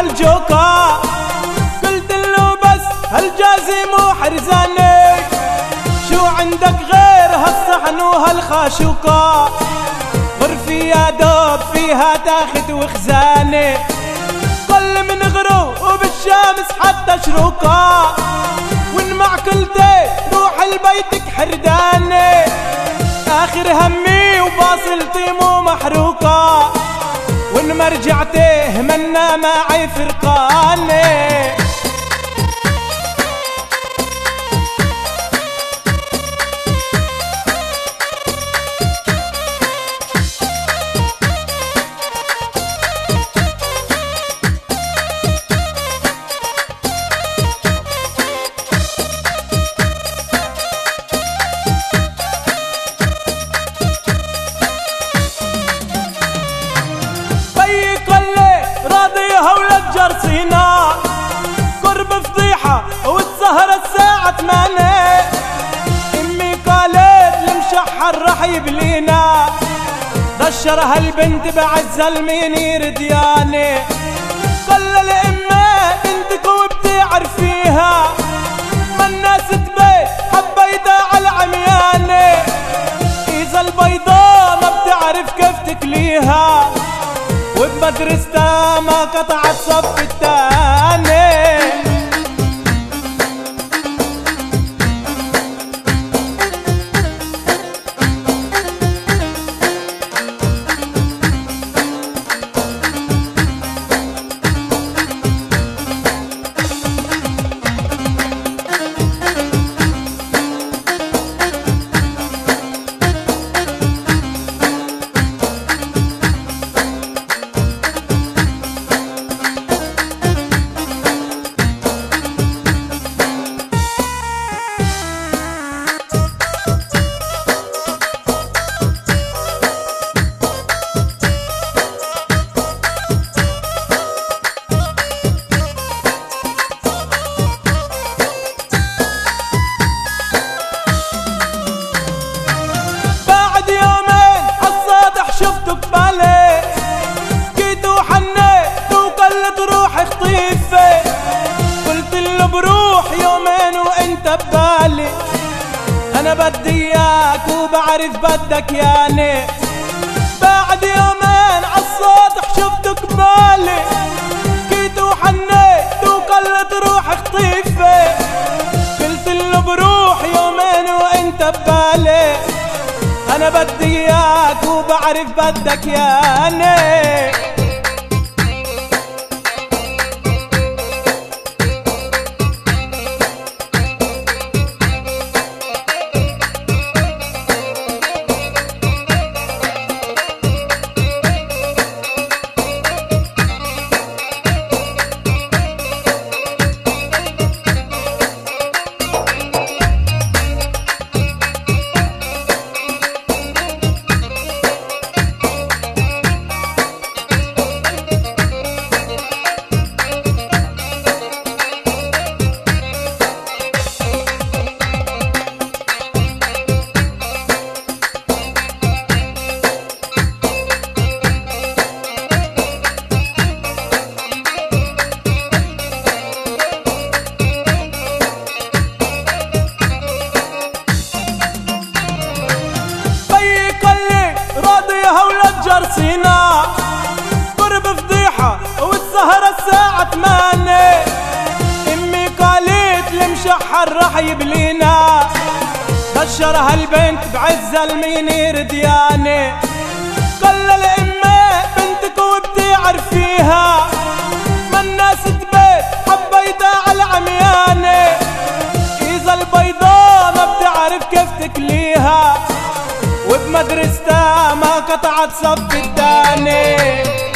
الجوكا، قلت له بس هالجازي مو حرزاني، شو عندك غير هالصحن وهالخاشوكا، غرفي يا دوب فيها تاخد وخزاني، قل من غروب الشمس حتى شروقا، وان مع كلتي روح لبيتك حرداني، اخر همي وباصلتي مو محروقة، وان ما رجعتي منا معي فرقاني. جرسينا قرب فضيحة والسهرة الساعة 8، امي قالت المشحر رح يبلينا، ضشرها البنت بعز المين يردياني، قال لامي بنتك وبتعرفيها، ما الناس تبيت حبيتها على عمياني، اذا البيضاء ما بتعرف كيف تكليها، وبمدرستها ما قطعت صف التاني. شفتك بالي جيت وحنيت وقلت روحي خطيفة، قلت له بروح يومين وانت ببالي، انا بدي اياك وبعرف بدك ياني، بعد يومين عالسطح شفتك بالي جيت وحنيت وقلت روحي خطيفة، قلت له بروح يومين وانت ببالي، انا بدي اياك وبعرف بدك ياني. جرسينا قرب فضيحة والسهرة الساعة 8، امي قالت المشحر رح يبلينا، بشرها البنت بعز المين يردياني، قال لامي بنتك وبتعرفيها، ما الناس تبيت حبيتها على عمياني، اذا البيضاء ما بتعرف كيف تكليها، وبمدرستها ما قطعت صف التاني.